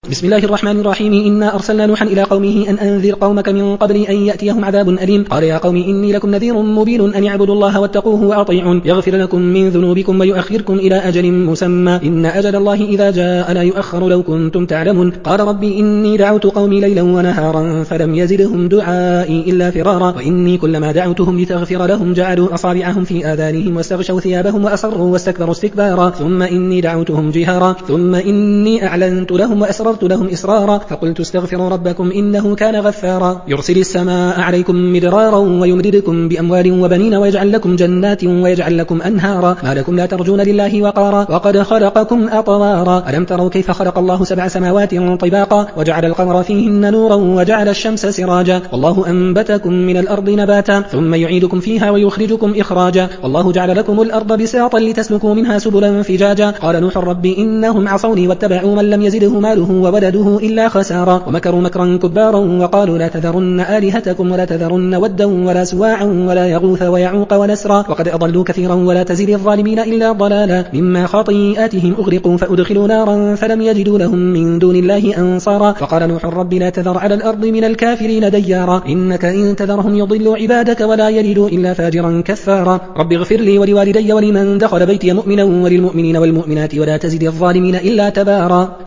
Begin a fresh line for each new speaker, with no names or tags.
بسم الله الرحمن الرحيم. إنا أرسلنا نوحا إلى قومه أن أنذر قومك من قبل أن يأتيهم عذاب أليم. قال يا قوم إني لكم نذير مبين أن اعبدوا الله واتقوه وأطيعون يغفر لكم من ذنوبكم ويؤخركم إلى أجل مسمى إن أجل الله إذا جاء لا يؤخر لو كنتم تعلمون. قال ربي إني دعوت قومي ليلا ونهارا فلم يزدهم دعائي إلا فرارا وإني كلما دعوتهم لتغفر لهم جعلوا أصابعهم في آذانهم واستغشوا ثيابهم وأصروا واستكبروا استكبارا ثم إني دعوتهم جهارا ثم إني أعلنت لهم وأسررت لهم إسرارا فقلت استغفروا ربكم إنه كان غفارا يرسل السماء عليكم مدرارا ويمددكم بأموال وبنين ويجعل لكم جنات ويجعل لكم أنهارا ما لكم لا ترجون لله وقارا وقد خلقكم أطوارا ألم تروا كيف خلق الله 7 سماوات طباقا وجعل القمر فيهن نورا وجعل الشمس سراجا والله أنبتكم من الأرض نباتا ثم يعيدكم فيها ويخرجكم إخراجا والله جعل لكم الأرض بساطا لتسلكوا منها سبلا فجاجا قال نوح رب إنهم عصوني واتبعوا من لم يزده ماله وولده إلا خسارا ومكروا مكرا كبارا وقالوا لا تذرن آلهتكم ولا تذرن ودا ولا سواعا ولا يغوث ويعوق ونسرا وقد أضلوا كثيرا ولا تزيد الظالمين إلا ضلالا مما خطيئاتهم أغرقوا فأدخلوا نارا فلم يجدوا لهم من دون الله أنصارا وقال نوح رب لا تذر على الأرض من الكافرين ديارا إنك إن تذرهم يضلوا عبادك ولا يلدوا إلا فاجرا كفارا رب اغفر لي ولوالدي ولمن دخل بيتي مؤمنا وللمؤمنين والمؤمنات ولا تزد الظالمين إلا تبارا.